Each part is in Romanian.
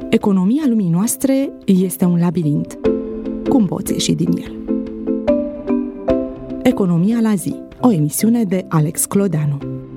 Economia lumii noastre este un labirint. Cum poți ieși din el? Economia la zi, o emisiune de Alex Clodeanu.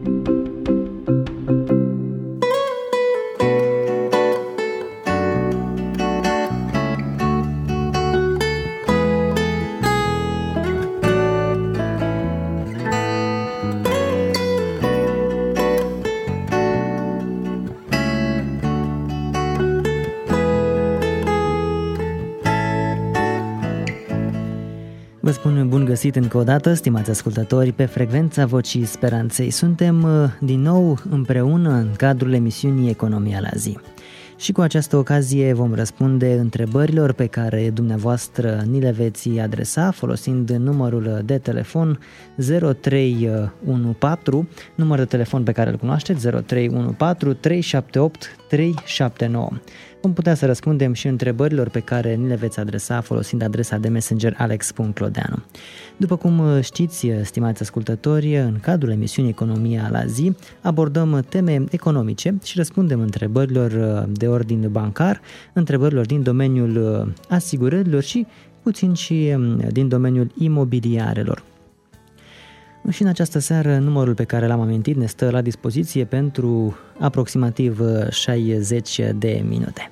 Vă spun bun găsit încă o dată, stimați ascultători, pe frecvența Vocii Speranței. Suntem din nou împreună în cadrul emisiunii Economia la zi. Și cu această ocazie vom răspunde întrebărilor pe care dumneavoastră ni le veți adresa folosind numărul de telefon 0314, număr de telefon pe care îl cunoașteți, 0314 378 379. Vom putea să răspundem și întrebărilor pe care ni le veți adresa folosind adresa de messenger alex.clodeanu. După cum știți, stimați ascultători, în cadrul emisiunii Economia la zi abordăm teme economice și răspundem întrebărilor de ordin bancar, întrebărilor din domeniul asigurărilor și puțin și din domeniul imobiliarelor. Și în această seară, numărul pe care l-am amintit ne stă la dispoziție pentru aproximativ 60 de minute.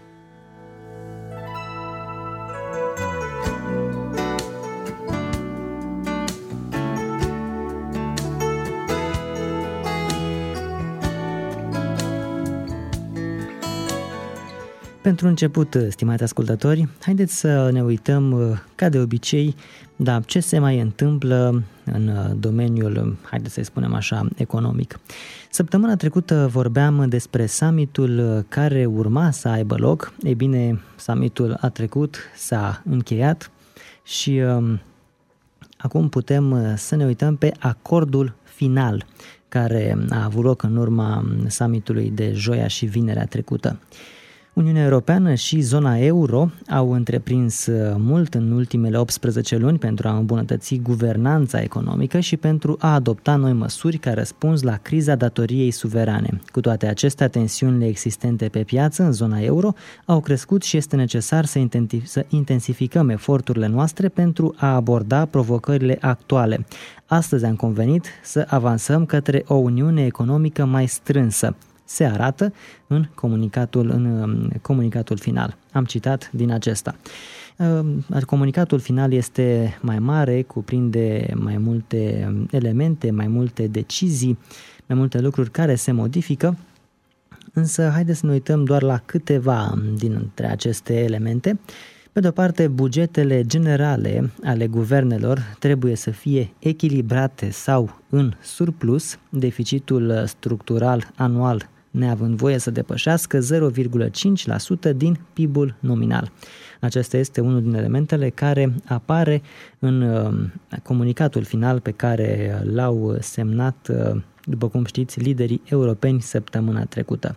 Pentru început, stimați ascultători, haideți să ne uităm, ca de obicei, ce se mai întâmplă în domeniul, haideți să-i spunem așa, economic. Săptămâna trecută vorbeam despre summitul care urma să aibă loc. Ei bine, summitul a trecut, s-a încheiat și acum putem să ne uităm pe acordul final care a avut loc în urma summitului de joia și vinerea trecută. Uniunea Europeană și zona euro au întreprins mult în ultimele 18 luni pentru a îmbunătăți guvernanța economică și pentru a adopta noi măsuri ca răspuns la criza datoriei suverane. Cu toate acestea, tensiunile existente pe piață în zona euro au crescut și este necesar să intensificăm eforturile noastre pentru a aborda provocările actuale. Astăzi am convenit să avansăm către o uniune economică mai strânsă. Se arată în comunicatul final. Am citat din acesta. Comunicatul final este mai mare, cuprinde mai multe elemente, mai multe decizii, mai multe lucruri care se modifică, însă haideți să ne uităm doar la câteva dintre aceste elemente. Pe de o parte, bugetele generale ale guvernelor trebuie să fie echilibrate sau în surplus, deficitul structural anual neavând voie să depășească 0,5% din PIB-ul nominal. Acesta este unul din elementele care apare în comunicatul final pe care l-au semnat, după cum știți, liderii europeni săptămâna trecută.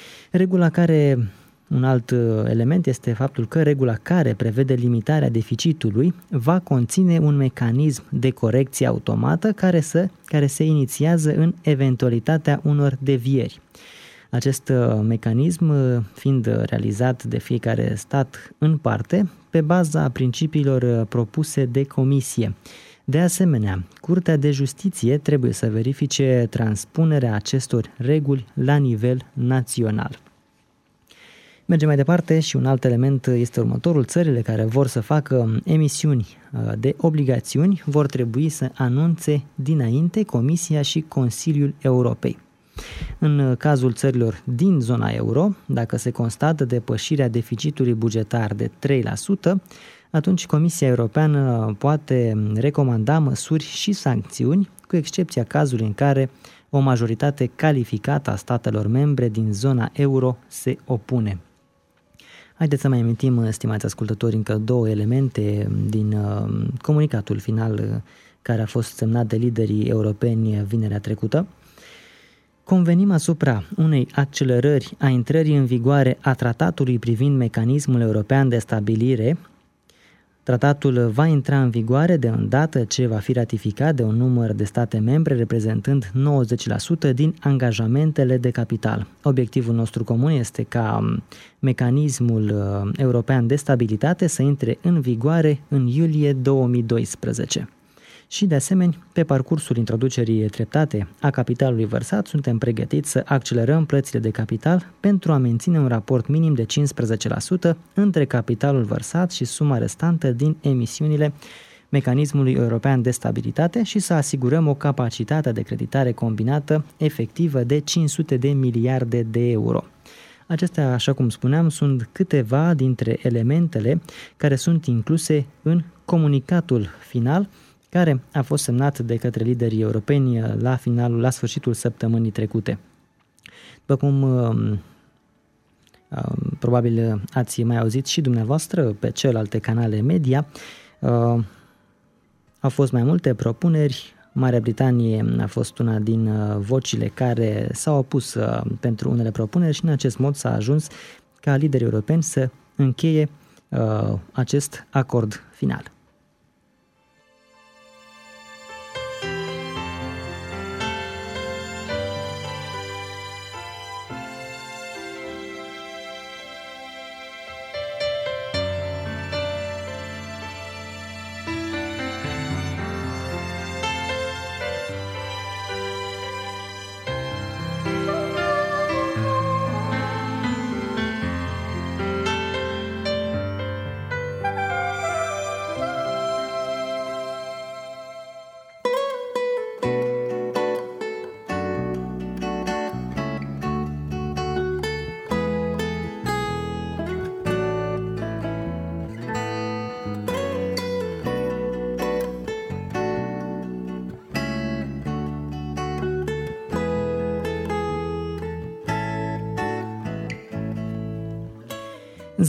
Un alt element este faptul că regula care prevede limitarea deficitului va conține un mecanism de corecție automată care se inițiază în eventualitatea unor devieri. Acest mecanism fiind realizat de fiecare stat în parte pe baza principiilor propuse de Comisie. De asemenea, Curtea de Justiție trebuie să verifice transpunerea acestor reguli la nivel național. Mergem mai departe și un alt element este următorul. Țările care vor să facă emisiuni de obligațiuni vor trebui să anunțe dinainte Comisia și Consiliul Europei. În cazul țărilor din zona euro, dacă se constată depășirea deficitului bugetar de 3%, atunci Comisia Europeană poate recomanda măsuri și sancțiuni, cu excepția cazului în care o majoritate calificată a statelor membre din zona euro se opune. Haideți să mai amintim, stimați ascultători, încă două elemente din comunicatul final care a fost semnat de liderii europeni vinerea trecută. Convenim asupra unei accelerări a intrării în vigoare a tratatului privind mecanismul european de stabilire, Tratatul va intra în vigoare de îndată ce va fi ratificat de un număr de state membre, reprezentând 90% din angajamentele de capital. Obiectivul nostru comun este ca mecanismul european de stabilitate să intre în vigoare în iulie 2012. Și, de asemenea, pe parcursul introducerii treptate a capitalului vărsat, suntem pregătiți să accelerăm plățile de capital pentru a menține un raport minim de 15% între capitalul vărsat și suma restantă din emisiunile mecanismului european de stabilitate și să asigurăm o capacitate de creditare combinată efectivă de 500 de miliarde de euro. Acestea, așa cum spuneam, sunt câteva dintre elementele care sunt incluse în comunicatul final, care a fost semnat de către liderii europeni la sfârșitul săptămânii trecute. După cum probabil ați mai auzit și dumneavoastră pe celelalte canale media, au fost mai multe propuneri. Marea Britanie a fost una din vocile care s-au opus pentru unele propuneri și în acest mod s-a ajuns ca liderii europeni să încheie acest acord final. ...0314-378-379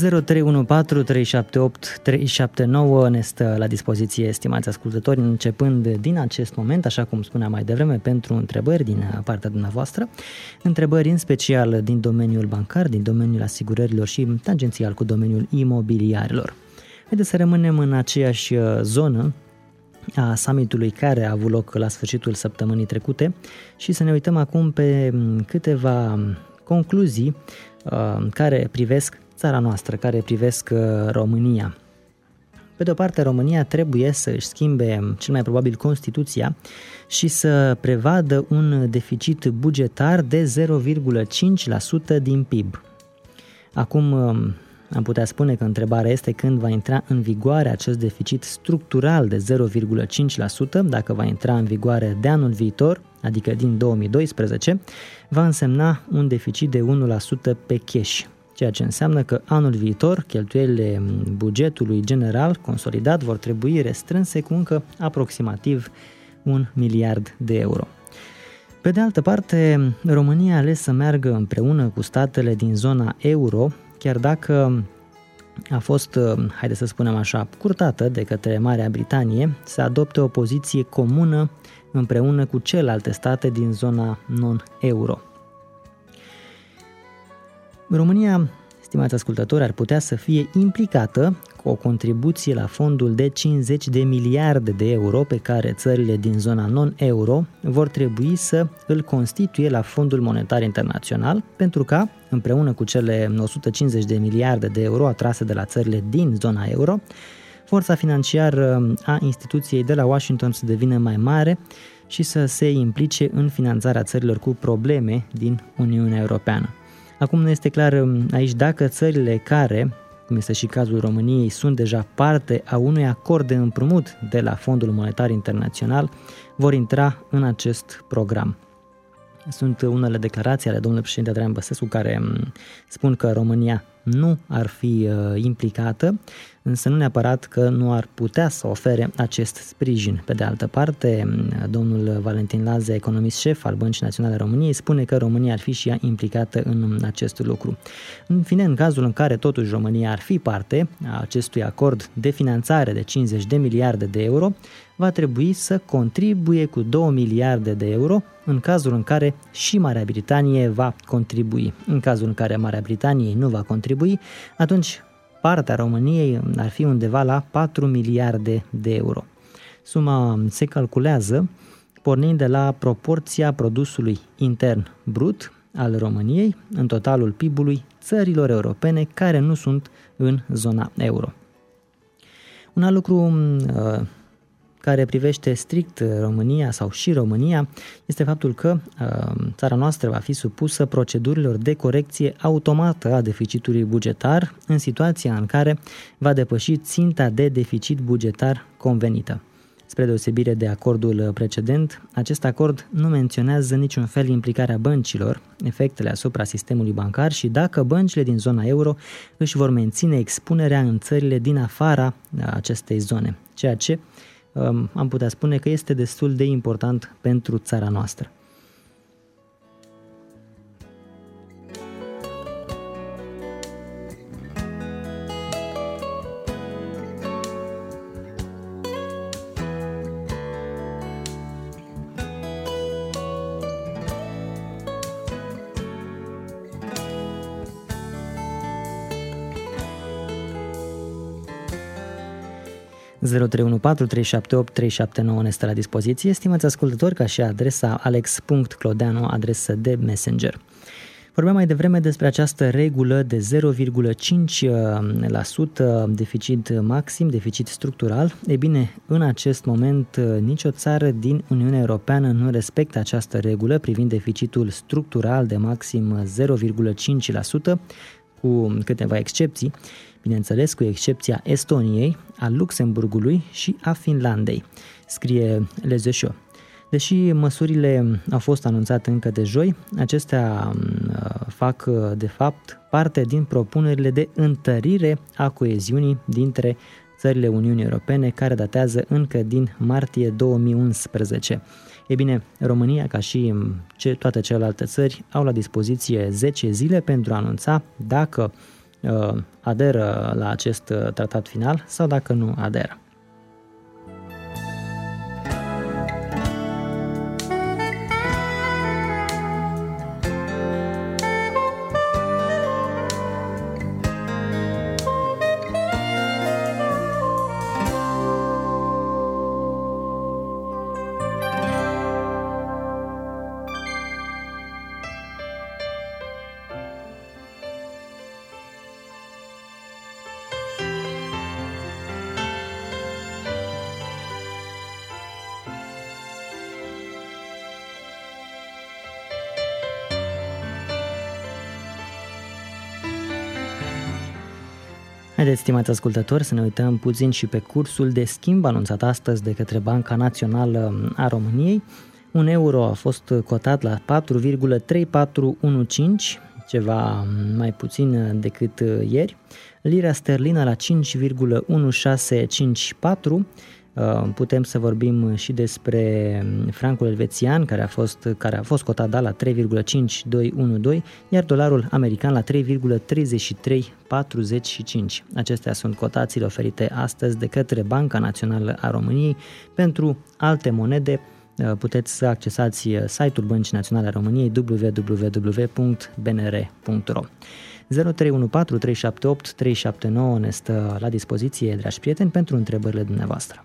ne stă la dispoziție, estimați ascultători, începând din acest moment, așa cum spuneam mai devreme, pentru întrebări din partea dumneavoastră, întrebări în special din domeniul bancar, din domeniul asigurărilor și tangențial cu domeniul imobiliarilor. Haideți să rămânem în aceeași zonă a summitului care a avut loc la sfârșitul săptămânii trecute și să ne uităm acum pe câteva concluzii care privesc țara noastră, care privesc România. Pe de o parte, România trebuie să își schimbe cel mai probabil Constituția și să prevadă un deficit bugetar de 0,5% din PIB. Acum am putea spune că întrebarea este când va intra în vigoare acest deficit structural de 0,5%, dacă va intra în vigoare de anul viitor, adică din 2012, va însemna un deficit de 1% pe cash, ceea ce înseamnă că anul viitor cheltuielile bugetului general consolidat vor trebui restrânse cu încă aproximativ 1 miliard de euro. Pe de altă parte, România a ales să meargă împreună cu statele din zona euro, chiar dacă a fost, haideți să spunem așa, curtată de către Marea Britanie să adopte o poziție comună împreună cu celelalte state din zona non-euro. România, stimați ascultători, ar putea să fie implicată cu o contribuție la fondul de 50 de miliarde de euro pe care țările din zona non-euro vor trebui să îl constituie la Fondul Monetar Internațional, pentru ca, împreună cu cele 150 de miliarde de euro atrase de la țările din zona euro, forța financiară a instituției de la Washington să devină mai mare și să se implice în finanțarea țărilor cu probleme din Uniunea Europeană. Acum nu este clar aici dacă țările care, cum este și cazul României, sunt deja parte a unui acord de împrumut de la Fondul Monetar Internațional, vor intra în acest program. Sunt unele declarații ale domnului președinte Traian Băsescu care spun că România nu ar fi implicată, însă nu neapărat că nu ar putea să ofere acest sprijin. Pe de altă parte, domnul Valentin Lazea, economist șef al Băncii Naționale României, spune că România ar fi și ea implicată în acest lucru. În fine, în cazul în care totuși România ar fi parte a acestui acord de finanțare de 50 de miliarde de euro, va trebui să contribuie cu 2 miliarde de euro în cazul în care și Marea Britanie va contribui. În cazul în care Marea Britanie nu va contribui, atunci partea României ar fi undeva la 4 miliarde de euro. Suma se calculează pornind de la proporția produsului intern brut al României în totalul PIB-ului țărilor europene care nu sunt în zona euro. Un alt lucru care privește strict România sau și România este faptul că țara noastră va fi supusă procedurilor de corecție automată a deficitului bugetar în situația în care va depăși ținta de deficit bugetar convenită. Spre deosebire de acordul precedent, acest acord nu menționează niciun fel implicarea băncilor, efectele asupra sistemului bancar și dacă băncile din zona euro își vor menține expunerea în țările din afara acestei zone, ceea ce am putea spune că este destul de important pentru țara noastră. (0314378379) ne stă la dispoziție. Stimați ascultători, ca și adresa alex.clodeanu, adresă de Messenger. Vorbeam mai devreme despre această regulă de 0,5% deficit maxim, deficit structural. Ei bine, în acest moment nicio țară din Uniunea Europeană nu respectă această regulă privind deficitul structural de maxim 0,5%, cu câteva excepții. Bineînțeles, cu excepția Estoniei, a Luxemburgului și a Finlandei, scrie Les Echos. Deși măsurile au fost anunțate încă de joi, acestea fac, de fapt, parte din propunerile de întărire a coeziunii dintre țările Uniunii Europene, care datează încă din martie 2011. Ei bine, România, ca și toate celelalte țări, au la dispoziție 10 zile pentru a anunța dacă aderă la acest tratat final sau dacă nu aderă. Haideți, stimați ascultători, să ne uităm puțin și pe cursul de schimb anunțat astăzi de către Banca Națională a României. Un euro a fost cotat la 4,3415, ceva mai puțin decât ieri. Lira sterlină la 5,1654. Putem să vorbim și despre francul elvețian, care a fost cotat la 3,5212, iar dolarul american la 3,3345. Acestea sunt cotațiile oferite astăzi de către Banca Națională a României. Pentru alte monede puteți să accesați site-ul Băncii Naționale a României www.bnr.ro. 0314378379 ne stă la dispoziție, dragi prieteni, pentru întrebările dumneavoastră.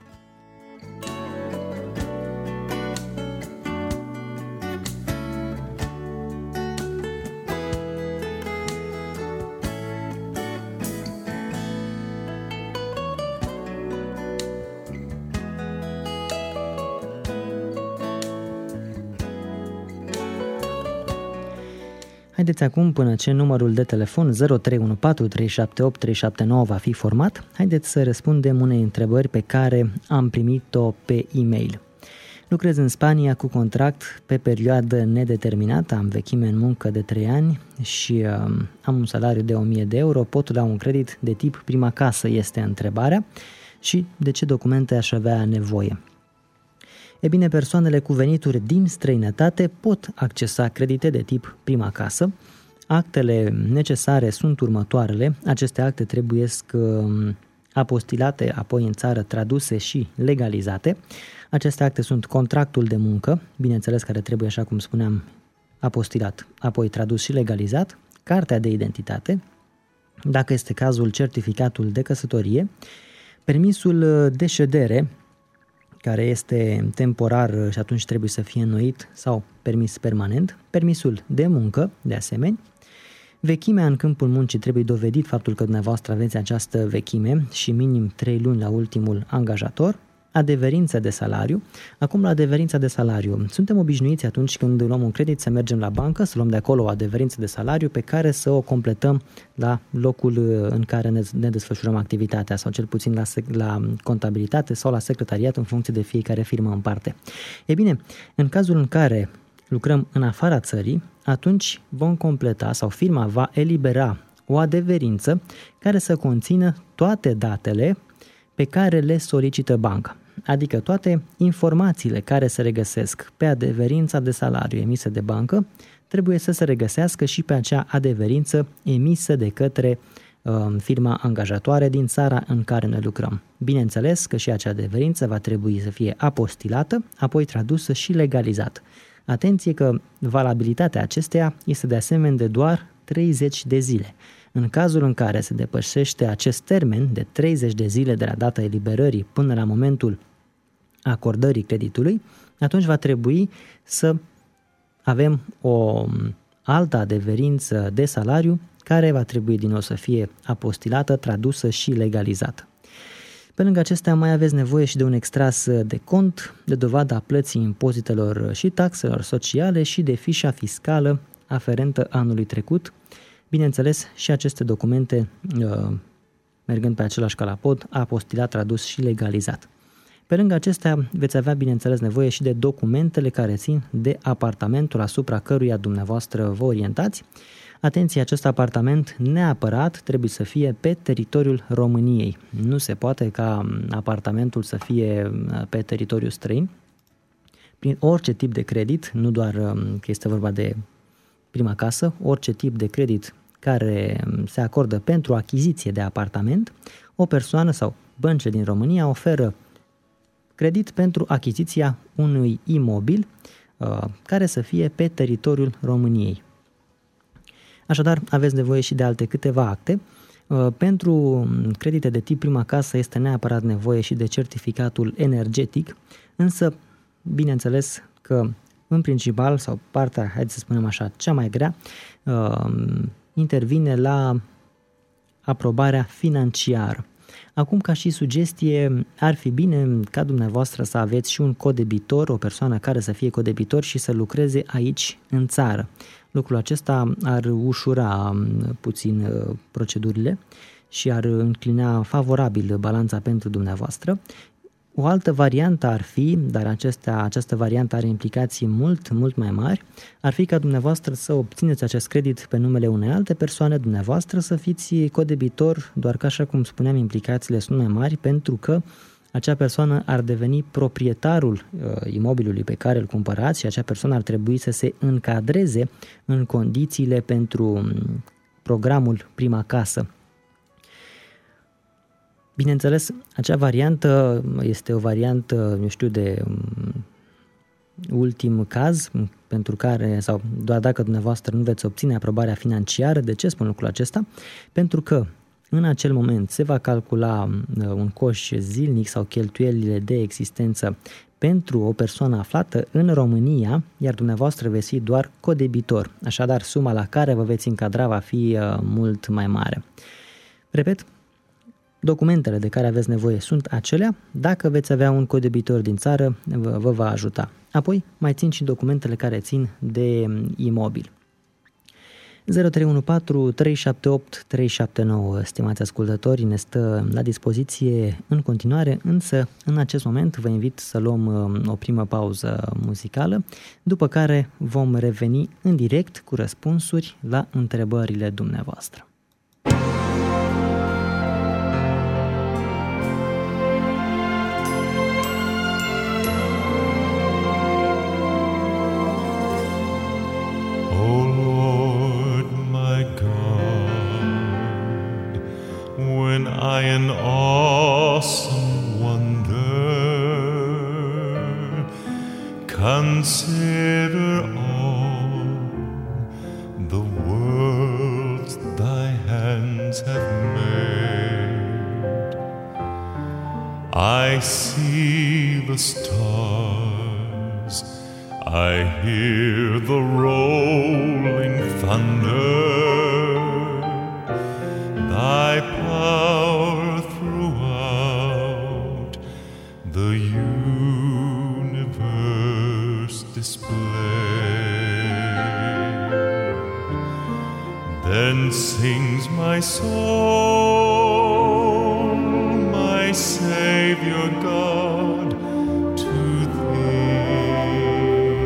Haideți acum, până ce numărul de telefon 0314378379 va fi format, haideți să răspundem unei întrebări pe care am primit-o pe e-mail. Lucrez în Spania cu contract pe perioadă nedeterminată, am vechime în muncă de 3 ani și am un salariu de 1000 de euro, pot lua un credit de tip prima casă, este întrebarea, și de ce documente aș avea nevoie. E bine, persoanele cu venituri din străinătate pot accesa credite de tip prima casă. Actele necesare sunt următoarele. Aceste acte trebuie apostilate, apoi în țară traduse și legalizate. Aceste acte sunt contractul de muncă, bineînțeles, care trebuie, așa cum spuneam, apostilat, apoi tradus și legalizat, cartea de identitate, dacă este cazul, certificatul de căsătorie, permisul de ședere, care este temporar și atunci trebuie să fie înnoit, sau permis permanent, permisul de muncă, de asemenea. Vechimea în câmpul muncii, trebuie dovedit faptul că dumneavoastră aveți această vechime și minim 3 luni la ultimul angajator. Adeverință de salariu. Acum, la adeverința de salariu, suntem obișnuiți atunci când luăm un credit să mergem la bancă, să luăm de acolo o adeverință de salariu pe care să o completăm la locul în care ne desfășurăm activitatea, sau cel puțin la contabilitate sau la secretariat, în funcție de fiecare firmă în parte. E bine, în cazul în care lucrăm în afara țării, atunci vom completa sau firma va elibera o adeverință care să conțină toate datele pe care le solicită banca, adică toate informațiile care se regăsesc pe adeverința de salariu emisă de bancă trebuie să se regăsească și pe acea adeverință emisă de către firma angajatoare din țara în care noi lucrăm. Bineînțeles că și acea adeverință va trebui să fie apostilată, apoi tradusă și legalizată. Atenție că valabilitatea acesteia este de asemenea de doar 30 de zile. În cazul în care se depășește acest termen de 30 de zile de la data eliberării până la momentul acordării creditului, atunci va trebui să avem o altă adeverință de salariu care va trebui din nou să fie apostilată, tradusă și legalizată. Pe lângă acestea mai aveți nevoie și de un extras de cont, de dovada plății impozitelor și taxelor sociale și de fișa fiscală aferentă anului trecut. Bineînțeles, și aceste documente, mergând pe același calapod, apostilat, tradus și legalizat. Pe lângă acestea, veți avea, bineînțeles, nevoie și de documentele care țin de apartamentul asupra căruia dumneavoastră vă orientați. Atenție, acest apartament neapărat trebuie să fie pe teritoriul României. Nu se poate ca apartamentul să fie pe teritoriul străin. Prin orice tip de credit, nu doar că este vorba de prima casă, orice tip de credit care se acordă pentru achiziție de apartament, o persoană sau băncile din România oferă credit pentru achiziția unui imobil care să fie pe teritoriul României. Așadar, aveți nevoie și de alte câteva acte. Pentru credite de tip prima casă este neapărat nevoie și de certificatul energetic, însă, bineînțeles că în principal, sau partea, haideți să spunem așa, cea mai grea, intervine la aprobarea financiară. Acum, ca și sugestie, ar fi bine ca dumneavoastră să aveți și un codebitor, o persoană care să fie codebitor și să lucreze aici în țară. Lucrul acesta ar ușura puțin procedurile și ar înclina favorabil balanța pentru dumneavoastră. O altă variantă ar fi, dar această variantă are implicații mult mai mari, ar fi ca dumneavoastră să obțineți acest credit pe numele unei alte persoane, dumneavoastră să fiți codebitor, doar că, așa cum spuneam, implicațiile sunt mai mari, pentru că acea persoană ar deveni proprietarul imobilului pe care îl cumpărați și acea persoană ar trebui să se încadreze în condițiile pentru programul Prima Casă. Bineînțeles, acea variantă este o variantă, de ultim caz, pentru care, sau doar dacă dumneavoastră nu veți obține aprobarea financiară. De ce spun lucrul acesta? Pentru că în acel moment se va calcula un coș zilnic sau cheltuielile de existență pentru o persoană aflată în România, iar dumneavoastră veți fi doar codebitor. Așadar, suma la care vă veți încadra va fi mult mai mare. Repet, documentele de care aveți nevoie sunt acelea. Dacă veți avea un codebitor din țară, vă va ajuta. Apoi mai țin și documentele care țin de imobil. 0314 378 379, stimați ascultători, ne stă la dispoziție în continuare, însă în acest moment vă invit să luăm o primă pauză muzicală, după care vom reveni în direct cu răspunsuri la întrebările dumneavoastră. I in awesome wonder consider all the worlds thy hand hands have made. I see the stars, I hear the rolling thunder, thy power throughout the universe displayed. Then sings my soul, my Savior God, to thee.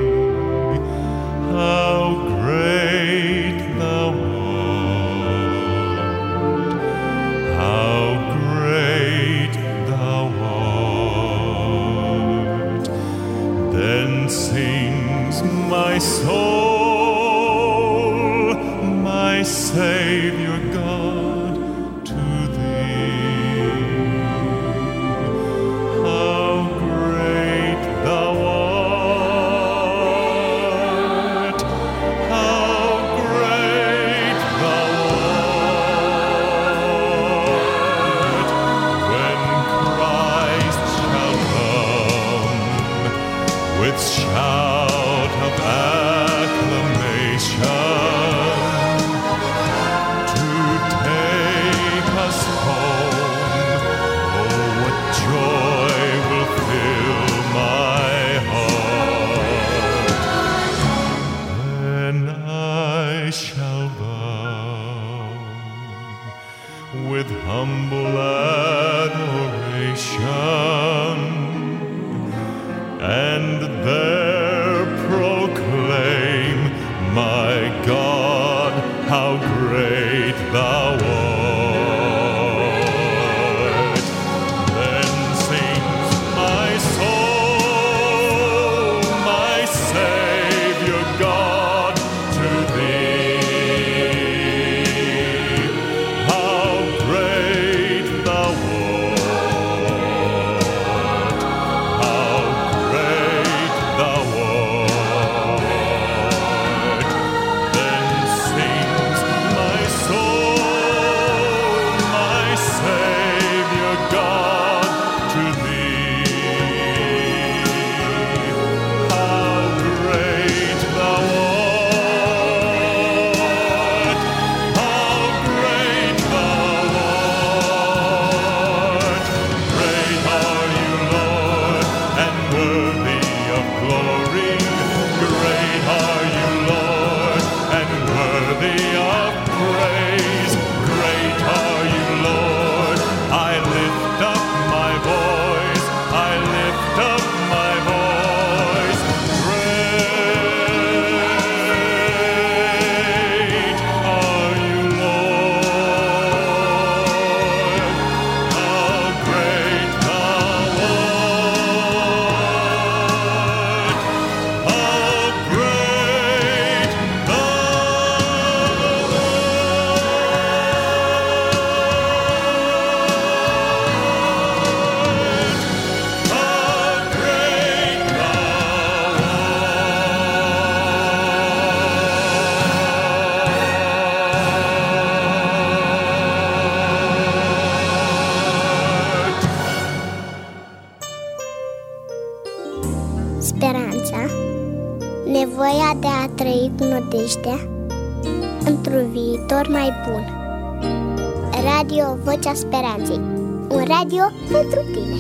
How great thou art, how great thou art. Then sings my soul, my Savior God, to thee. How great thou art, how great thou art. When Christ shall come with shout of acclamation, with humble adoration, and there proclaim, my God, how great thou art. Then sings my soul, my Savior God, to thee. Speranța, nevoia de a trăi cu nădejdea într-un viitor mai bun. Radio Vocea Speranței, un radio pentru tine.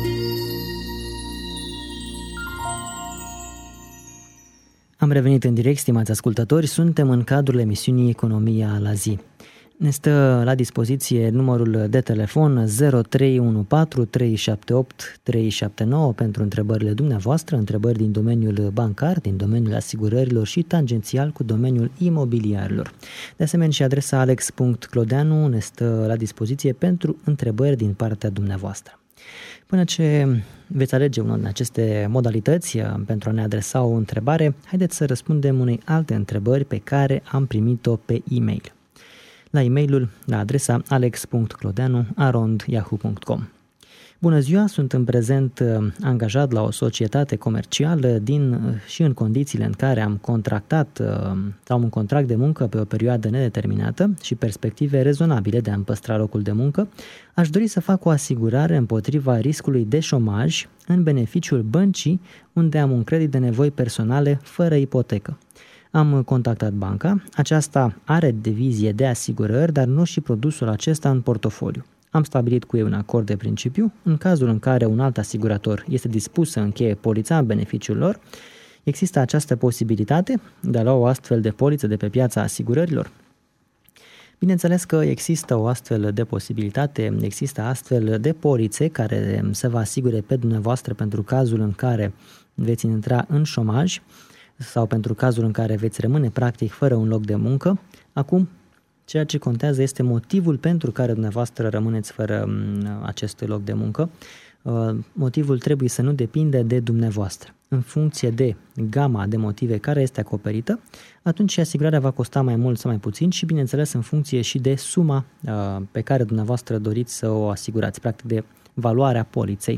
Am revenit în direct, stimați ascultători, suntem în cadrul emisiunii Economia la zi. Ne stă la dispoziție numărul de telefon 0314 378 379 pentru întrebările dumneavoastră, întrebări din domeniul bancar, din domeniul asigurărilor și tangențial cu domeniul imobiliarilor. De asemenea și adresa alex.clodeanu ne stă la dispoziție pentru întrebări din partea dumneavoastră. Până ce veți alege una din aceste modalități pentru a ne adresa o întrebare, haideți să răspundem unei alte întrebări pe care am primit-o pe e-mail. La e-mailul, la adresa alex.clodeanu@yahoo.com. Bună ziua, sunt în prezent angajat la o societate comercială și în condițiile în care am contractat sau un contract de muncă pe o perioadă nedeterminată și perspective rezonabile de a-mi păstra locul de muncă, aș dori să fac o asigurare împotriva riscului de șomaj în beneficiul băncii unde am un credit de nevoi personale fără ipotecă. Am contactat banca, aceasta are divizie de asigurări, dar nu și produsul acesta în portofoliu. Am stabilit cu ei un acord de principiu, în cazul în care un alt asigurator este dispus să încheie polița în beneficiul lor, există această posibilitate de a lua o astfel de poliță de pe piața asigurărilor? Bineînțeles că există o astfel de posibilitate, există astfel de polițe care să vă asigure pe dumneavoastră pentru cazul în care veți intra în șomaj sau pentru cazul în care veți rămâne practic fără un loc de muncă. Acum, ceea ce contează este motivul pentru care dumneavoastră rămâneți fără acest loc de muncă. Motivul trebuie să nu depinde de dumneavoastră. În funcție de gama de motive care este acoperită, atunci asigurarea va costa mai mult sau mai puțin și, bineînțeles, în funcție și de suma pe care dumneavoastră doriți să o asigurați, practic de valoarea poliței.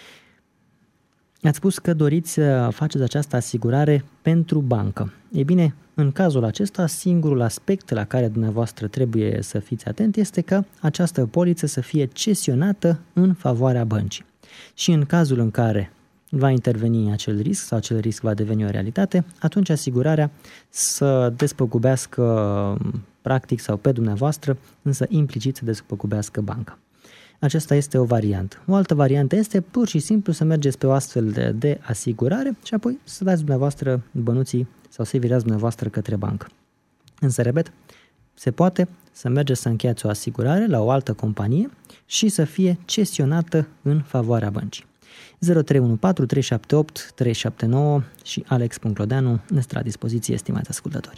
Ați spus că doriți să faceți această asigurare pentru bancă. Ei bine, în cazul acesta, singurul aspect la care dumneavoastră trebuie să fiți atent este ca această poliță să fie cesionată în favoarea băncii. Și în cazul în care va interveni acel risc sau acel risc va deveni o realitate, atunci asigurarea să despăgubească practic sau pe dumneavoastră, însă implicit să despăgubească banca. Aceasta este o variantă. O altă variantă este pur și simplu să mergeți pe o astfel de asigurare și apoi să dați dumneavoastră bănuții sau să-i virați dumneavoastră către bancă. Însă, repet, se poate să mergeți să încheiați o asigurare la o altă companie și să fie cesionată în favoarea băncii. 0314 378 379 și Alex.Clodeanu ne stă la dispoziție, estimați ascultători.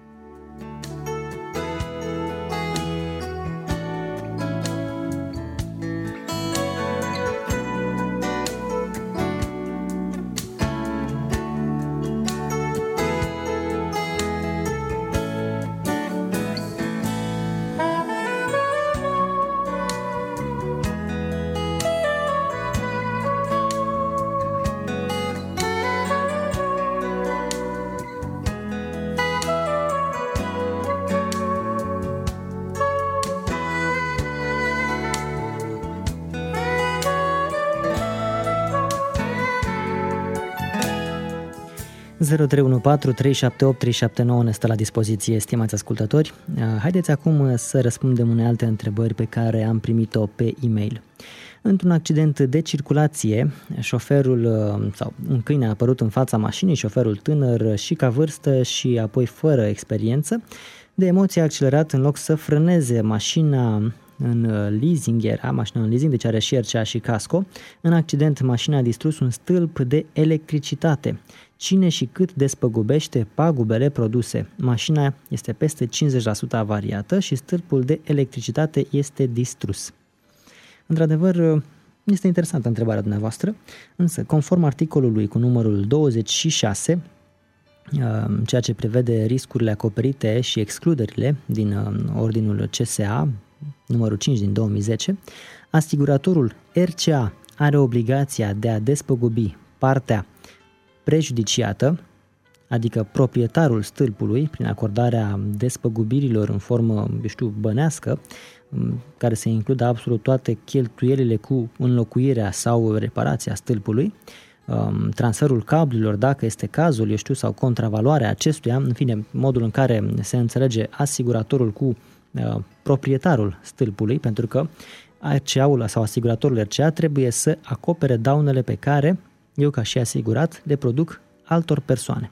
...0314 378 379 ne stă la dispoziție, stimați ascultători. Haideți acum să răspundem unei alte întrebări pe care am primit-o pe e-mail. Într-un accident de circulație, șoferul sau un câine a apărut în fața mașinii, șoferul tânăr și ca vârstă și apoi fără experiență. De emoție a accelerat în loc să frâneze mașina în leasing, deci are și RCA și casco. În accident, mașina a distrus un stâlp de electricitate. Cine și cât despăgubește pagubele produse? Mașina este peste 50% avariată și stâlpul de electricitate este distrus. Într-adevăr, este interesantă întrebarea dumneavoastră, însă, conform articolului cu numărul 26, ceea ce prevede riscurile acoperite și excluderile din ordinul CSA, numărul 5 din 2010, asiguratorul RCA are obligația de a despăgubi partea prejudiciată, adică proprietarul stâlpului, prin acordarea despăgubirilor în formă, bănească, care se includă absolut toate cheltuielile cu înlocuirea sau reparația stâlpului, transferul cablurilor, dacă este cazul, sau contravaloarea acestuia, în fine, modul în care se înțelege asiguratorul cu proprietarul stâlpului, pentru că RCA-ul sau asiguratorul RCA trebuie să acopere daunele pe care eu, ca și asigurat, le produc altor persoane.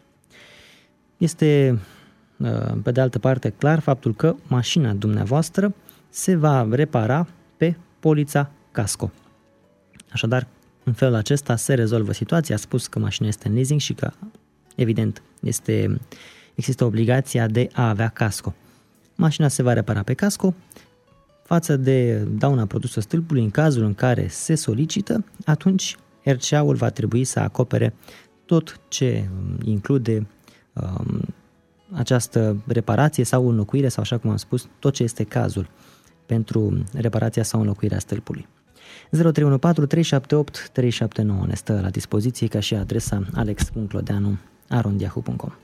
Este, pe de altă parte, clar faptul că mașina dumneavoastră se va repara pe polița casco. Așadar, în felul acesta se rezolvă situația. A spus că mașina este în leasing și că, evident, există obligația de a avea casco. Mașina se va repara pe casco. Față de dauna produsă stâlpului, în cazul în care se solicită, atunci RCA-ul va trebui să acopere tot ce include această reparație sau înlocuire sau, așa cum am spus, tot ce este cazul pentru reparația sau înlocuirea stâlpului. 0314 378 379 ne stă la dispoziție, ca și adresa alex.clodeanu@rondiahu.com.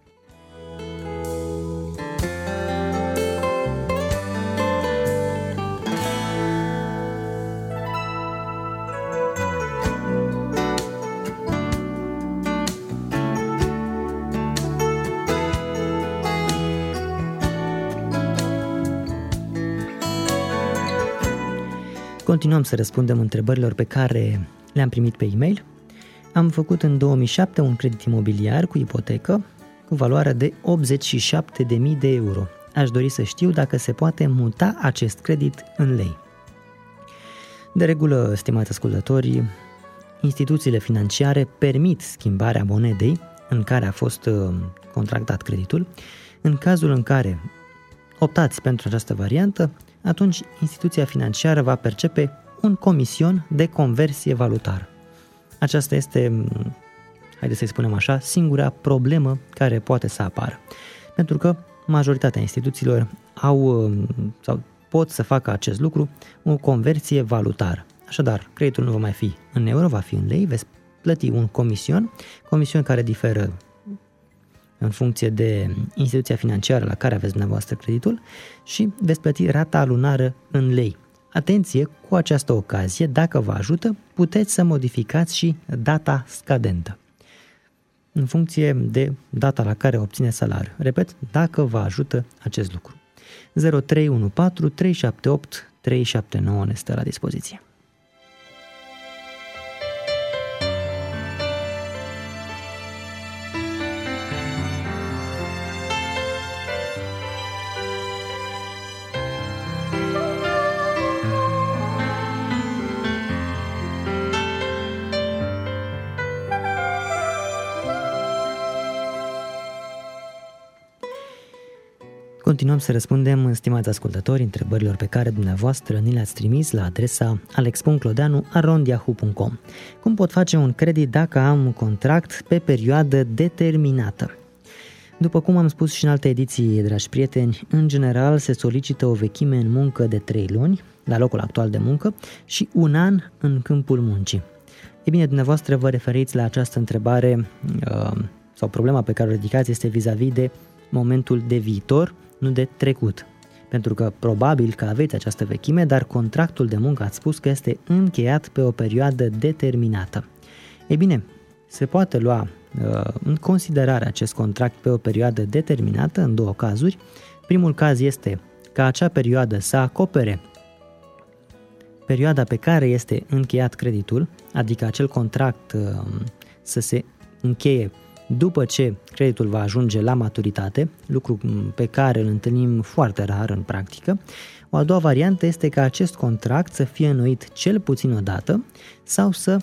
Continuăm să răspundem întrebărilor pe care le-am primit pe e-mail. Am făcut în 2007 un credit imobiliar cu ipotecă cu valoare de 87.000 de euro. Aș dori să știu dacă se poate muta acest credit în lei. De regulă, stimați ascultători, instituțiile financiare permit schimbarea monedei în care a fost contractat creditul. În cazul în care optați pentru această variantă, atunci instituția financiară va percepe un comision de conversie valutară. Aceasta este, haideți să-i spunem așa, singura problemă care poate să apară. Pentru că majoritatea instituțiilor au sau pot să facă acest lucru, o conversie valutară. Așadar, creditul nu va mai fi în euro, va fi în lei, veți plăti un comision care diferă în funcție de instituția financiară la care aveți dumneavoastră creditul și veți plăti rata lunară în lei. Atenție, cu această ocazie, dacă vă ajută, puteți să modificați și data scadentă în funcție de data la care obțineți salariul. Repet, dacă vă ajută acest lucru. 0314 378 379 ne stă la dispoziție. Continuăm să răspundem, stimați ascultători, întrebărilor pe care dumneavoastră ni le-ați trimis la adresa alex.clodeanu@rondiahu.com. Cum pot face un credit dacă am un contract pe perioadă determinată? După cum am spus și în alte ediții, dragi prieteni, în general se solicită o vechime în muncă de 3 luni, la locul actual de muncă, și 1 an în câmpul muncii. E bine, dumneavoastră vă referiți la această întrebare sau problema pe care o ridicați este vis-a-vis de momentul de viitor, nu de trecut. Pentru că probabil că aveți această vechime, dar contractul de muncă ați spus că este încheiat pe o perioadă determinată. Ei bine, se poate lua în considerare acest contract pe o perioadă determinată în 2 cazuri. Primul caz este ca acea perioadă să acopere perioada pe care este încheiat creditul, adică acel contract să se încheie după ce creditul va ajunge la maturitate, lucru pe care îl întâlnim foarte rar în practică. O a doua variantă este ca acest contract să fie înnoit cel puțin o dată sau să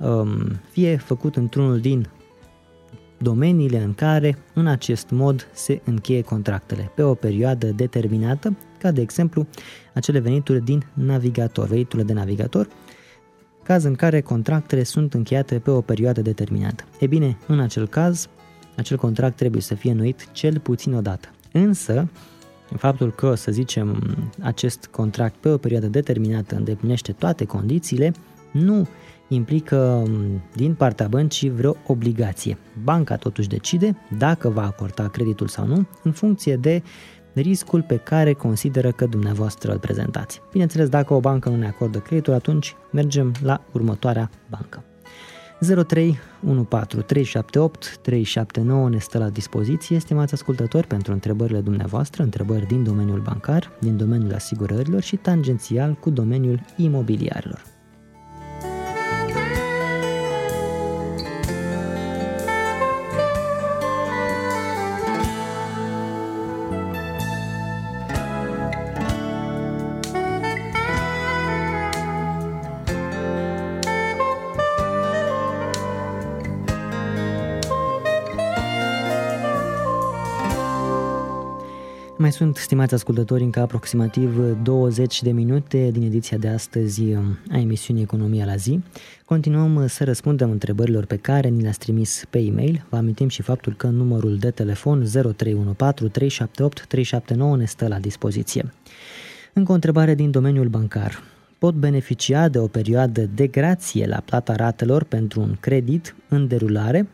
fie făcut într-unul din domeniile în care în acest mod se încheie contractele pe o perioadă determinată, ca de exemplu acele venituri din navigator, veniturile de navigator, caz în care contractele sunt încheiate pe o perioadă determinată. E bine, în acel caz, acel contract trebuie să fie înnoit cel puțin o dată. Însă, faptul că, să zicem, acest contract pe o perioadă determinată îndeplinește toate condițiile, nu implică din partea băncii vreo obligație. Banca totuși decide dacă va acorda creditul sau nu, în funcție de riscul pe care consideră că dumneavoastră îl prezentați. Bineînțeles, dacă o bancă nu ne acordă creditul, atunci mergem la următoarea bancă. 0314 378 379 ne stă la dispoziție, stimați ascultători, pentru întrebările dumneavoastră, întrebări din domeniul bancar, din domeniul asigurărilor și tangențial cu domeniul imobiliarilor. Mai sunt, stimați ascultători, încă aproximativ 20 de minute din ediția de astăzi a emisiunii Economia la zi. Continuăm să răspundem întrebărilor pe care ni le-ați trimis pe e-mail. Vă amintim și faptul că numărul de telefon 0314 378 379 ne stă la dispoziție. Încă o întrebare din domeniul bancar. pot beneficia de o perioadă de grație la plata ratelor pentru un credit în derulare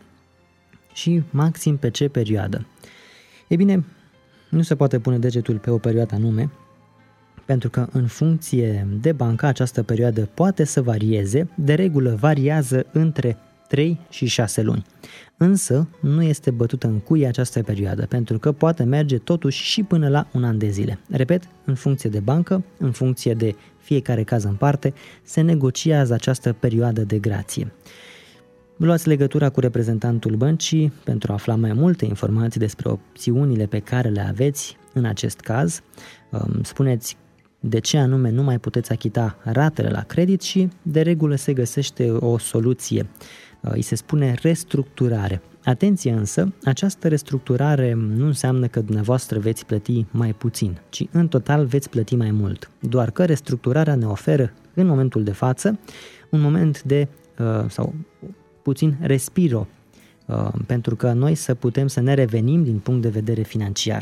și maxim pe ce perioadă? Ei bine, nu se poate pune degetul pe o perioadă anume, pentru că în funcție de bancă această perioadă poate să varieze, de regulă variază între 3 și 6 luni. Însă nu este bătută în cuie această perioadă, pentru că poate merge totuși și până la un an de zile. Repet, în funcție de bancă, în funcție de fiecare caz în parte, se negociază această perioadă de grație. Luați legătura cu reprezentantul băncii pentru a afla mai multe informații despre opțiunile pe care le aveți în acest caz. Spuneți de ce anume nu mai puteți achita ratele la credit și de regulă se găsește o soluție. Îi se spune restructurare. Atenție însă, această restructurare nu înseamnă că dumneavoastră veți plăti mai puțin, ci în total veți plăti mai mult. Doar că restructurarea ne oferă în momentul de față un moment de sau puțin respiro pentru că noi să putem să ne revenim din punct de vedere financiar.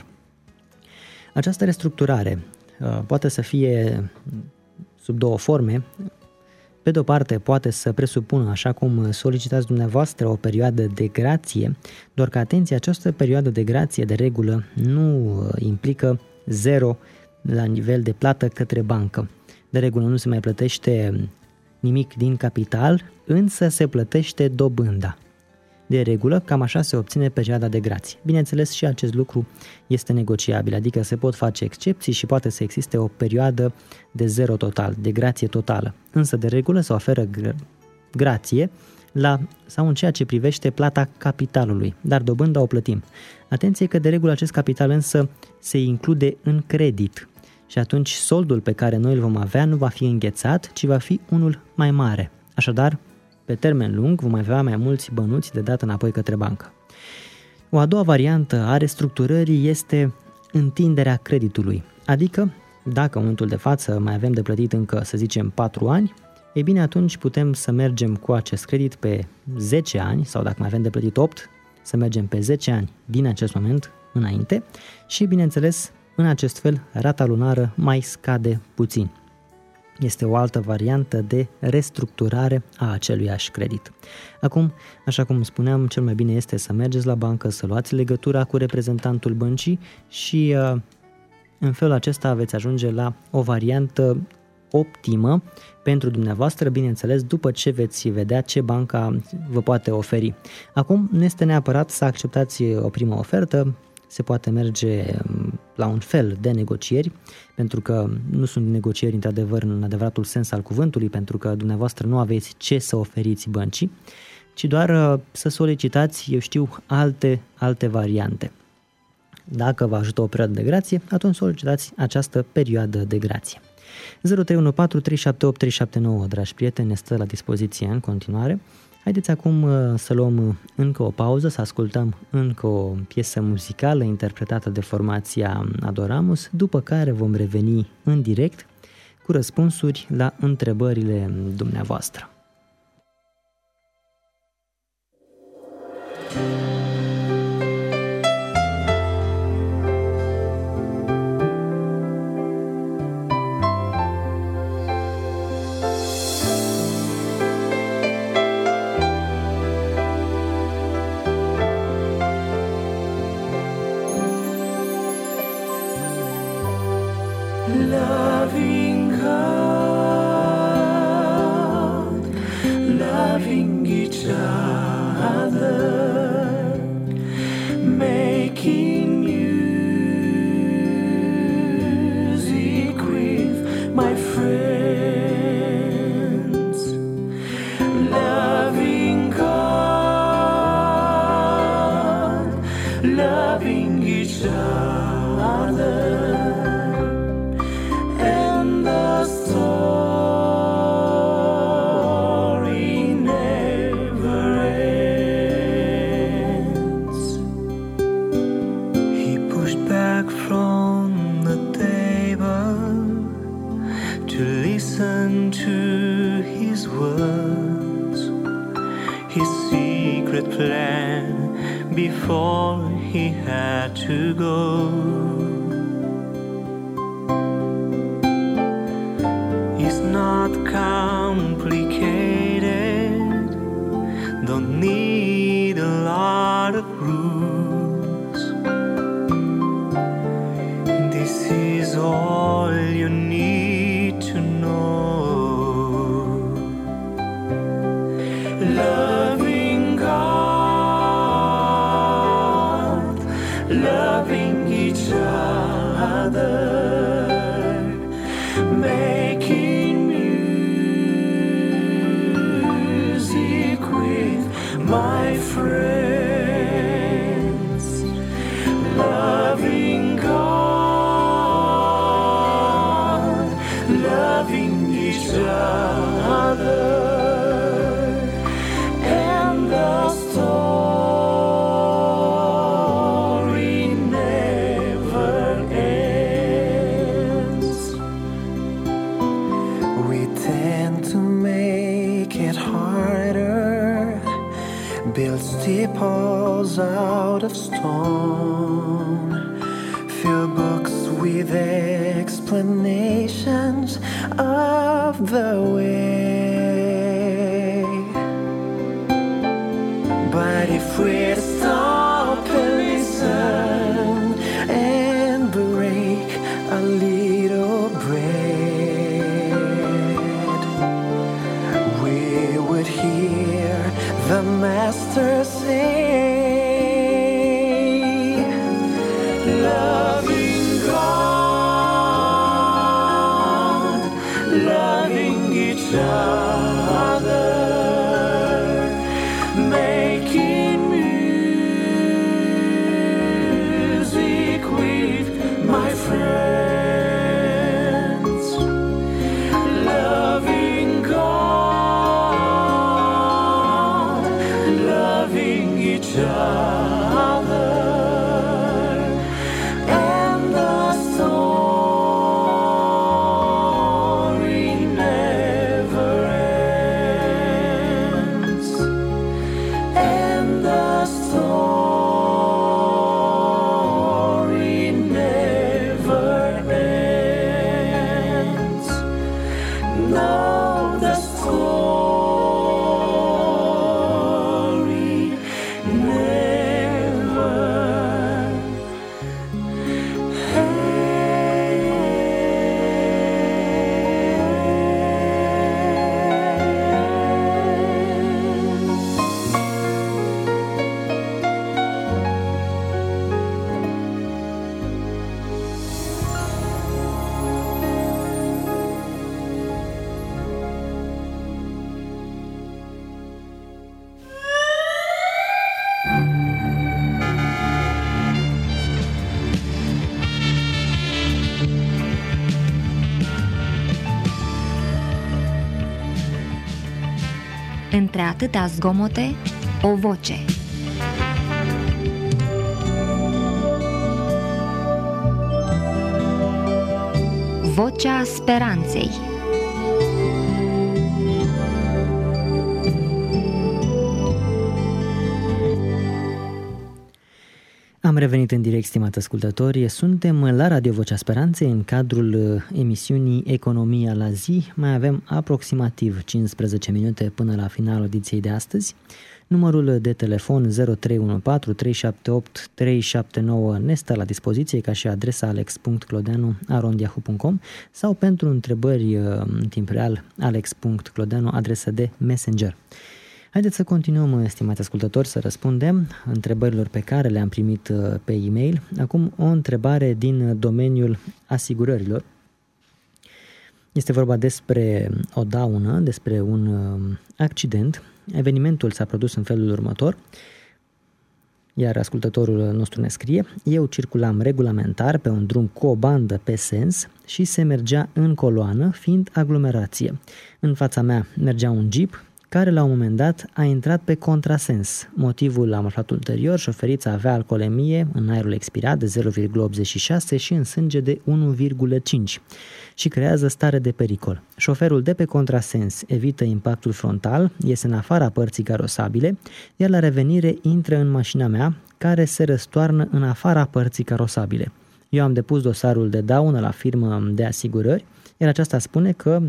Această restructurare poate să fie sub două forme. Pe de o parte, poate să presupună, așa cum solicitați dumneavoastră, o perioadă de grație, doar că, atenție, această perioadă de grație, de regulă, nu implică zero la nivel de plată către bancă. De regulă nu se mai plătește nimic din capital, însă se plătește dobânda. De regulă, cam așa se obține perioada de grație. Bineînțeles, și acest lucru este negociabil, adică se pot face excepții și poate să existe o perioadă de zero total, de grație totală. Însă, de regulă, se oferă grație sau în ceea ce privește plata capitalului, dar dobânda o plătim. Atenție că, de regulă, acest capital însă se include în credit și atunci soldul pe care noi îl vom avea nu va fi înghețat, ci va fi unul mai mare. Așadar, pe termen lung vom avea mai mulți bănuți de dat înapoi către bancă. O a doua variantă a restructurării este întinderea creditului, adică dacă în momentul de față mai avem de plătit încă, să zicem, 4 ani, ei bine, atunci putem să mergem cu acest credit pe 10 ani sau dacă mai avem de plătit 8, să mergem pe 10 ani din acest moment înainte și, bineînțeles, în acest fel, rata lunară mai scade puțin. Este o altă variantă de restructurare a aceluiași credit. Acum, așa cum spuneam, cel mai bine este să mergeți la bancă, să luați legătura cu reprezentantul băncii și în felul acesta veți ajunge la o variantă optimă pentru dumneavoastră, bineînțeles, după ce veți vedea ce banca vă poate oferi. Acum, nu este neapărat să acceptați o primă ofertă, se poate merge la un fel de negocieri, pentru că nu sunt negocieri într-adevăr în adevăratul sens al cuvântului, pentru că dumneavoastră nu aveți ce să oferiți băncii, ci doar să solicitați, alte variante. Dacă vă ajută o perioadă de grație, atunci solicitați această perioadă de grație. 0314378379, dragi prieteni, ne stă la dispoziție în continuare. Haideți acum să luăm încă o pauză, să ascultăm încă o piesă muzicală interpretată de formația Adoramus, după care vom reveni în direct cu răspunsuri la întrebările dumneavoastră. Loving God, loving each other, making music with my friends. Loving God, loving each other. Plan before he had to go. It's not all you need to know. Loving God, loving each other, making music with my friends. Loving God, loving each other, and the story never ends. We tend to make it harder, build steeples out of stone, fill books with explanations of the way. But if we stop and listen and break a little bread, we would hear the Master say, loving God, loving each other, making music with my friends. Loving God, loving each other, and the story never ends. And the story never ends. No, the story never Între atâtea zgomote, o voce. Vocea speranței. Am revenit în direct, stimați ascultători. Suntem la Radio Vocea Speranței în cadrul emisiunii Economia la zi. Mai avem aproximativ 15 minute până la finalul ediției de astăzi. Numărul de telefon 0314 378 379 ne stă la dispoziție, ca și adresa alex.clodeanu@yahoo.com sau pentru întrebări în timp real alex.clodeanu, adresă de Messenger. Haideți să continuăm, stimați ascultători, să răspundem întrebărilor pe care le-am primit pe e-mail. Acum o întrebare din domeniul asigurărilor. Este vorba despre o daună, despre un accident. Evenimentul s-a produs în felul următor, iar ascultătorul nostru ne scrie: eu circulam regulamentar pe un drum cu o bandă pe sens și se mergea în coloană, fiind aglomerație. În fața mea mergea un jeep care la un moment dat a intrat pe contrasens. Motivul am aflat ulterior: șoferița avea alcoolemie în aerul expirat de 0,86 și în sânge de 1,5 și creează stare de pericol. Șoferul de pe contrasens evită impactul frontal, iese în afara părții carosabile, iar la revenire intră în mașina mea, care se răstoarnă în afara părții carosabile. Eu am depus dosarul de daună la firmă de asigurări, iar aceasta spune că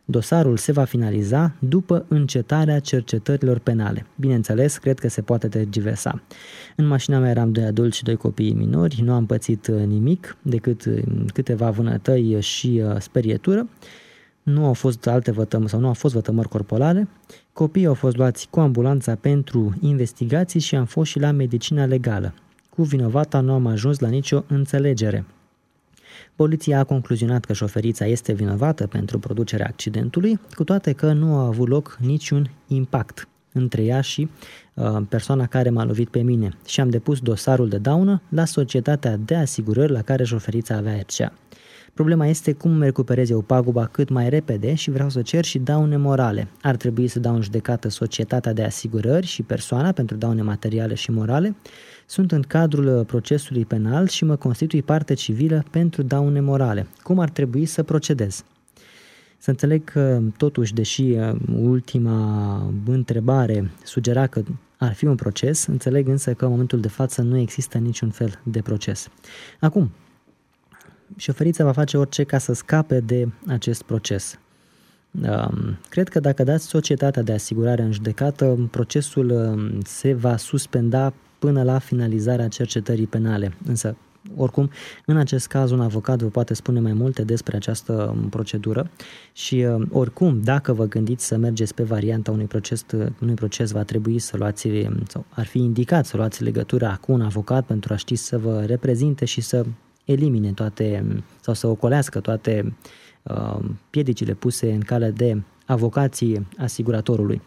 Dosarul se va finaliza după încetarea cercetărilor penale. Bineînțeles, cred că se poate tergiversa. În mașina mea eram 2 adulți și 2 copii minori, nu am pățit nimic decât câteva vânătăi și sperietură. Nu au fost alte vătămări sau nu au fost vătămări corporale. Copiii au fost luați cu ambulanța pentru investigații și am fost și la medicina legală. Cu vinovata nu am ajuns la nicio înțelegere. Poliția a concluzionat că șoferița este vinovată pentru producerea accidentului, cu toate că nu a avut loc niciun impact între ea și persoana care m-a lovit pe mine și am depus dosarul de daună la societatea de asigurări la care șoferița avea RCA. Problema este cum îmi recuperez eu paguba cât mai repede și vreau să cer și daune morale. Ar trebui să dau în judecată societatea de asigurări și persoana pentru daune materiale și morale. Sunt în cadrul procesului penal și mă constitui parte civilă pentru daune morale. Cum ar trebui să procedez? Să înțeleg că, totuși, deși ultima întrebare sugera că ar fi un proces, înțeleg însă că în momentul de față nu există niciun fel de proces. Acum, șoferița va face orice ca să scape de acest proces. Cred că dacă dați societatea de asigurare în judecată, procesul se va suspenda până la finalizarea cercetării penale. Însă, oricum, în acest caz, un avocat vă poate spune mai multe despre această procedură și, oricum, dacă vă gândiți să mergeți pe varianta unui proces, va trebui să luați, sau ar fi indicat să luați legătura cu un avocat pentru a ști să vă reprezinte și să elimine toate sau să ocolească toate piedicile puse în cale de avocații asiguratorului.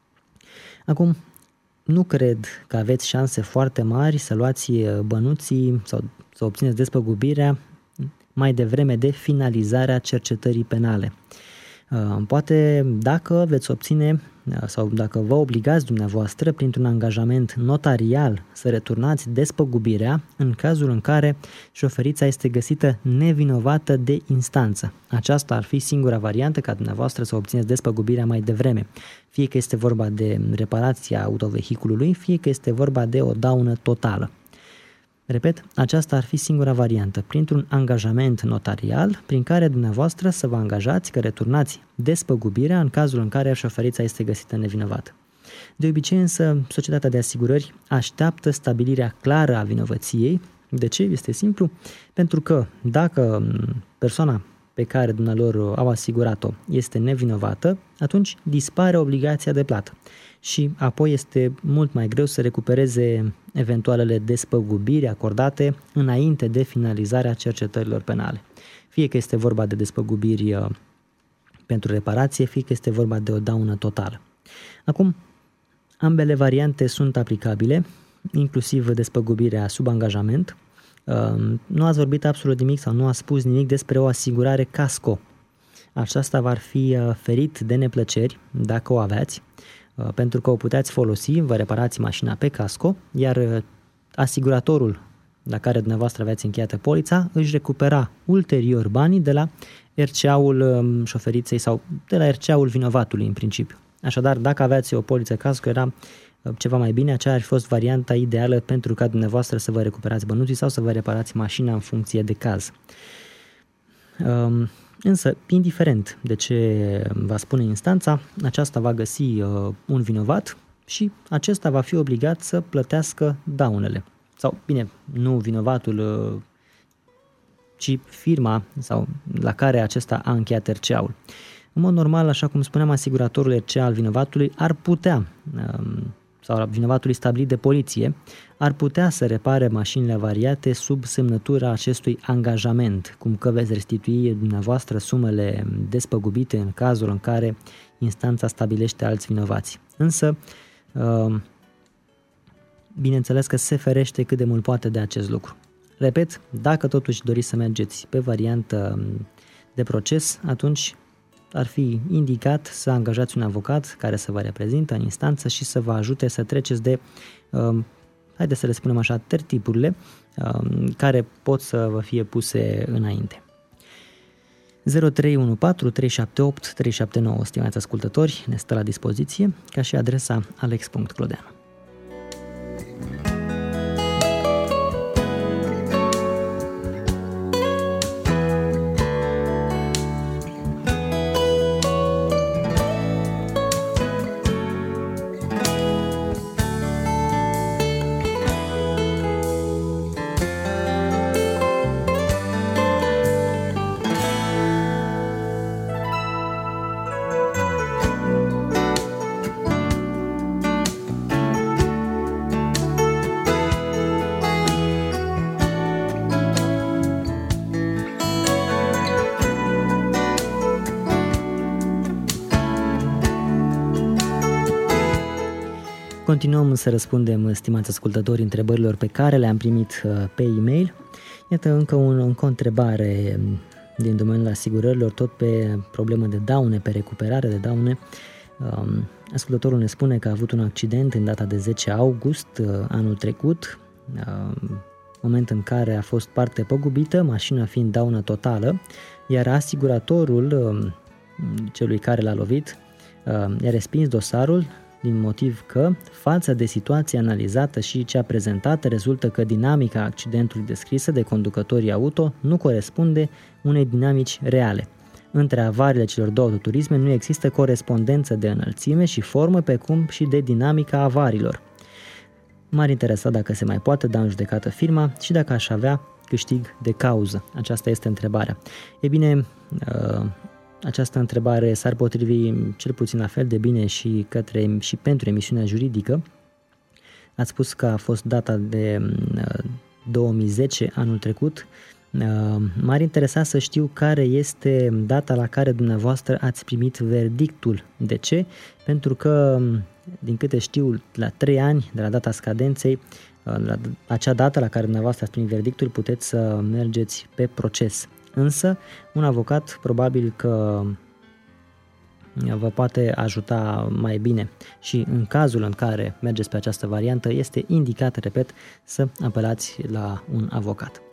Acum, nu cred că aveți șanse foarte mari să luați bănuții sau să obțineți despăgubirea mai devreme de finalizarea cercetării penale. Poate dacă veți obține sau dacă vă obligați dumneavoastră printr-un angajament notarial să returnați despăgubirea în cazul în care șoferița este găsită nevinovată de instanță. Aceasta ar fi singura variantă ca dumneavoastră să obțineți despăgubirea mai devreme. Fie că este vorba de reparația autovehiculului, fie că este vorba de o daună totală. Repet, aceasta ar fi singura variantă, printr-un angajament notarial prin care dumneavoastră să vă angajați că returnați despăgubirea în cazul în care șoferița este găsită nevinovată. De obicei însă, societatea de asigurări așteaptă stabilirea clară a vinovăției. De ce? Este simplu, pentru că dacă persoana pe care dumnealor au asigurat-o este nevinovată, atunci dispare obligația de plată și apoi este mult mai greu să recupereze eventualele despăgubiri acordate înainte de finalizarea cercetărilor penale. Fie că este vorba de despăgubiri pentru reparație, fie că este vorba de o daună totală. Acum, ambele variante sunt aplicabile, inclusiv despăgubirea sub angajament. Nu ați vorbit absolut nimic sau nu ați spus nimic despre o asigurare casco. Aceasta va fi ferit de neplăceri dacă o aveați, pentru că o puteți folosi, vă reparați mașina pe casco, iar asiguratorul la care dumneavoastră aveți încheiată polița își recupera ulterior banii de la RCA-ul șoferiței sau de la RCA-ul vinovatului în principiu. Așadar, dacă aveați o poliță casco, era ceva mai bine, aceea ar fi fost varianta ideală pentru ca dumneavoastră să vă recuperați bănuții sau să vă reparați mașina în funcție de caz. Însă, indiferent de ce va spune instanța, aceasta va găsi un vinovat și acesta va fi obligat să plătească daunele. Sau, bine, nu vinovatul, ci firma sau la care acesta a încheiat RCA-ul. În mod normal, așa cum spuneam, asiguratorul RCA al vinovatului ar putea, sau al vinovatului stabilit de poliție, ar putea să repare mașinile avariate sub semnătura acestui angajament, cum că veți restitui dumneavoastră sumele despăgubite în cazul în care instanța stabilește alți vinovați. Însă, bineînțeles că se ferește cât de mult poate de acest lucru. Repet, dacă totuși doriți să mergeți pe variantă de proces, atunci ar fi indicat să angajați un avocat care să vă reprezintă în instanță și să vă ajute să treceți de, haideți să le spunem așa, tertipurile care pot să vă fie puse înainte. 0314 378 379, stimați ascultători, ne stă la dispoziție, ca și adresa alex.clodeanu. continuăm să răspundem, stimați ascultători, întrebărilor pe care le-am primit pe e-mail. Iată încă o întrebare din domeniul asigurărilor, tot pe problemă de daune, pe recuperare de daune. Ascultătorul ne spune că a avut un accident în data de 10 august anul trecut, moment în care a fost parte păgubită, mașina fiind daună totală, iar asiguratorul celui care l-a lovit i-a respins dosarul din motiv că, față de situația analizată și cea prezentată, rezultă că dinamica accidentului descrisă de conducătorii auto nu corespunde unei dinamici reale. Între avariile celor două autoturisme nu există corespondență de înălțime și formă, pe cum și de dinamica avariilor. M-ar interesa dacă se mai poate da în judecată firma și dacă aș avea câștig de cauză. Aceasta este întrebarea. E bine, această întrebare s-ar potrivi cel puțin la fel de bine și pentru emisiunea juridică. Ați spus că a fost data de 2010 anul trecut. M-ar interesa să știu care este data la care dumneavoastră ați primit verdictul. De ce? Pentru că, din câte știu, la 3 ani de la data scadenței, la acea dată la care dumneavoastră ați primit verdictul, puteți să mergeți pe proces. Însă, un avocat probabil că vă poate ajuta mai bine și în cazul în care mergeți pe această variantă, este indicat, repet, să apelați la un avocat.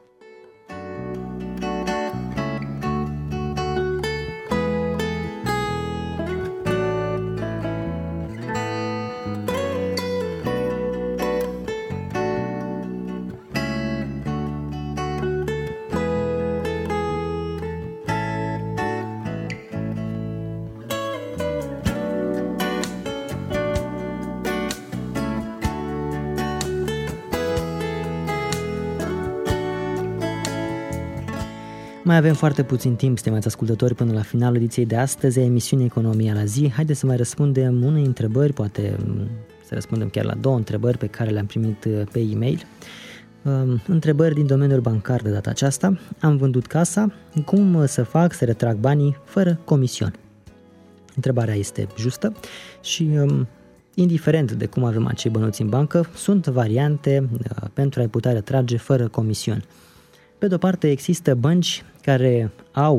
Mai avem foarte puțin timp, stimați ascultători, până la finalul ediției de astăzi a emisiunii Economia la zi. Haideți să mai răspundem unei întrebări, poate să răspundem chiar la 2 întrebări pe care le-am primit pe e-mail. Întrebări din domeniul bancar de data aceasta. Am vândut casa, cum să fac să retrag banii fără comision? Întrebarea este justă și indiferent de cum avem acei bănuți în bancă, sunt variante pentru a-i putea retrage fără comision. Pe de-o parte, există bănci care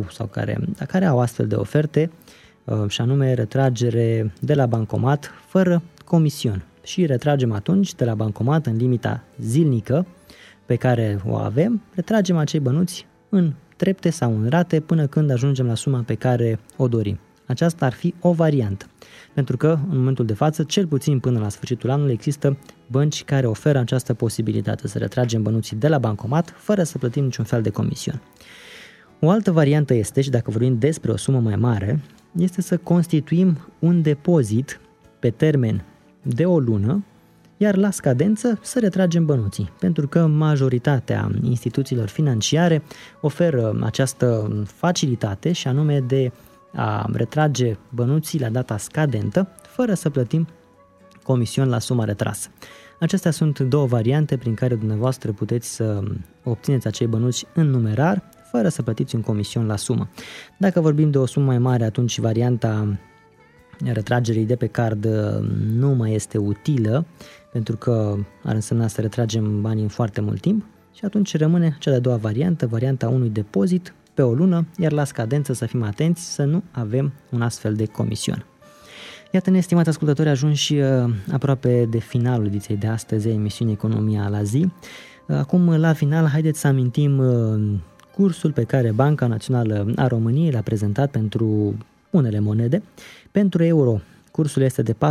au astfel de oferte, și anume retragere de la bancomat fără comision. Și retragem atunci de la bancomat în limita zilnică pe care o avem, retragem acei bănuți în trepte sau în rate până când ajungem la suma pe care o dorim. Aceasta ar fi o variantă, pentru că în momentul de față, cel puțin până la sfârșitul anului, există bănci care oferă această posibilitate să retragem bănuții de la bancomat fără să plătim niciun fel de comision. O altă variantă este, și dacă vorbim despre o sumă mai mare, este să constituim un depozit pe termen de o lună, iar la scadență să retragem bănuții, pentru că majoritatea instituțiilor financiare oferă această facilitate și anume de a retrage bănuții la data scadentă fără să plătim comision la suma retrasă. Acestea sunt 2 variante prin care dumneavoastră puteți să obțineți acei bănuți în numerar fără să plătiți un comision la sumă. Dacă vorbim de o sumă mai mare, atunci varianta retragerii de pe card nu mai este utilă, pentru că ar însemna să retragem banii în foarte mult timp și atunci rămâne cea de-a doua variantă, varianta unui depozit pe o lună, iar la scadență să fim atenți să nu avem un astfel de comision. Iată-ne, estimați ascultători, ajunși aproape de finalul ediției de astăzi a emisiunii Economia la zi. Acum, la final, haideți să amintim cursul pe care Banca Națională a României l-a prezentat pentru unele monede. Pentru euro, cursul este de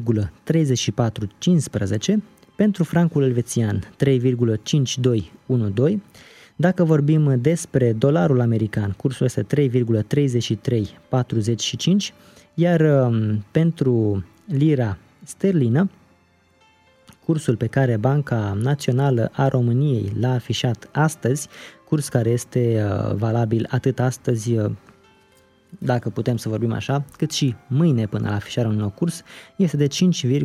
4,3415, pentru francul elvețian 3,5212. Dacă vorbim despre dolarul american, cursul este 3,3345, iar pentru lira sterlină, cursul pe care Banca Națională a României l-a afișat astăzi, curs care este valabil atât astăzi, dacă putem să vorbim așa, cât și mâine până la afișarea unui nou curs, este de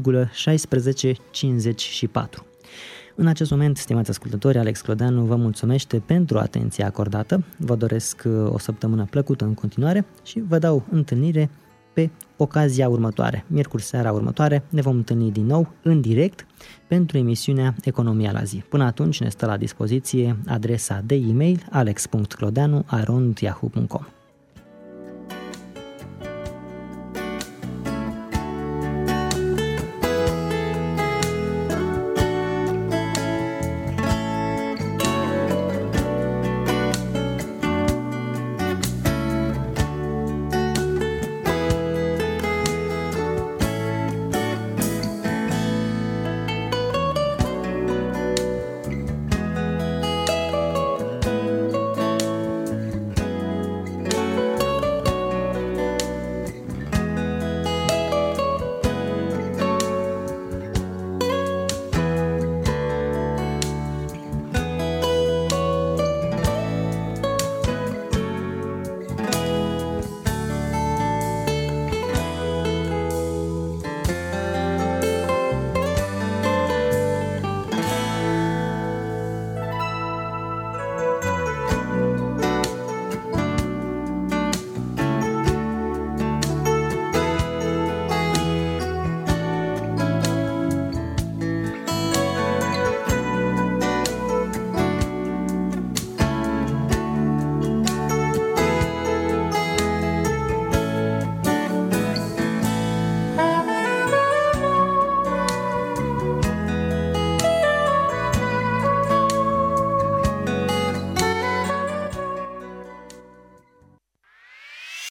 5,1654. În acest moment, stimați ascultători, Alex Clodeanu vă mulțumește pentru atenția acordată, vă doresc o săptămână plăcută în continuare și vă dau întâlnire pe pe ocazia următoare. Miercuri seara următoare ne vom întâlni din nou în direct pentru emisiunea Economia la zi. Până atunci ne stă la dispoziție adresa de e-mail alex.clodeanu@yahoo.com.